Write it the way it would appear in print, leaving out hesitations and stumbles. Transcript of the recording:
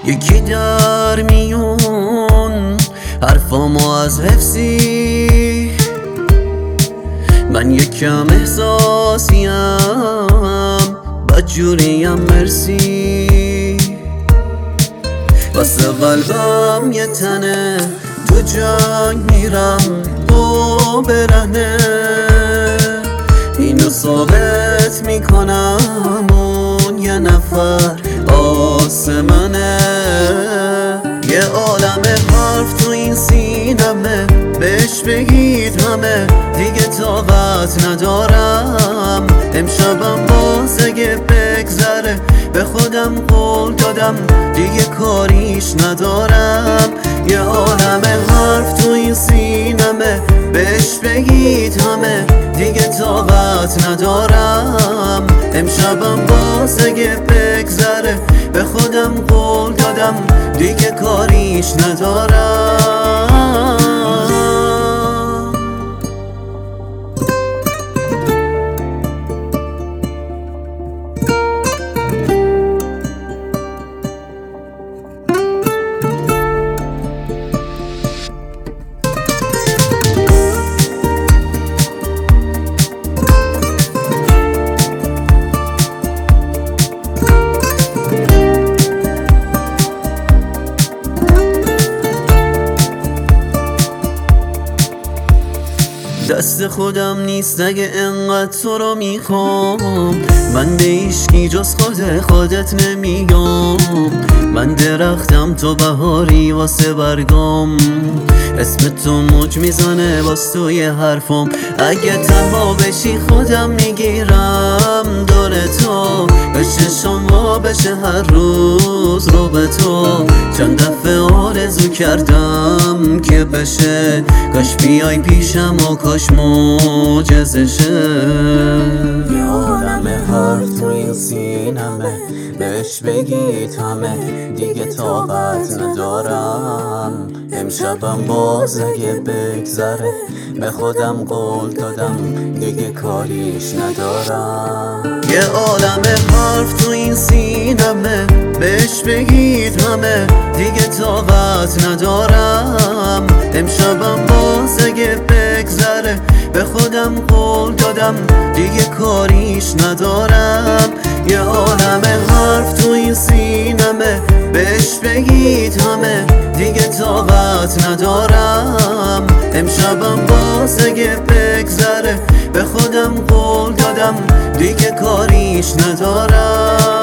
یکی در میون حرفامو از حفظی، من یکم احساسیم بدجوریم مرسی. واسه قلبم یه تنه تو جنگ میرم تو برهنه، اینو ثابت میکنم اون یه نفر آسمنه. یه عالم حرف تو این سینمه، بهش بگید همه دیگه طاقت ندارم. امشبم باز اگه بگذره به خودم قول دادم دیگه کاریش ندارم. یه عالم حرف تو این سینمه، بهش بگید همه دیگه طاقت ندارم. امشبم باز اگه بگذره به خودم قول دادم دیگه کاریش ندارم. دست خودم نیست اگه انقدر تو رو میخوام، من به هیچکی جز خودت نمیگم. من درختم تو بهاری واسه برگام، اسم تو موج میزنه باز توی حرفم. اگه تنها بشی خودم میگیرم دور تو، بشه شما بشه هر روز رو به تو. چند دفعه آرزو کردم که بشه، کاش بیای پیشم و کاش معجزه شه. یه عالم حرف تو این سینمه، بهش بگید همه دیگه طاقت ندارم. امشبم باز اگه بگذره به خودم قول دادم دیگه کاریش ندارم. یه عالم حرف تو این سینمه، بهش بگید همه دیگه طاقت ندارم. امشبم باز اگه بگذره به خودم قول دادم دیگه کاریش ندارم. یه عالم حرف تو این سینمه، بهش بگید همه دیگه طاقت ندارم. امشبم باز اگه بگذره به خودم قول دادم دیگه کاریش ندارم.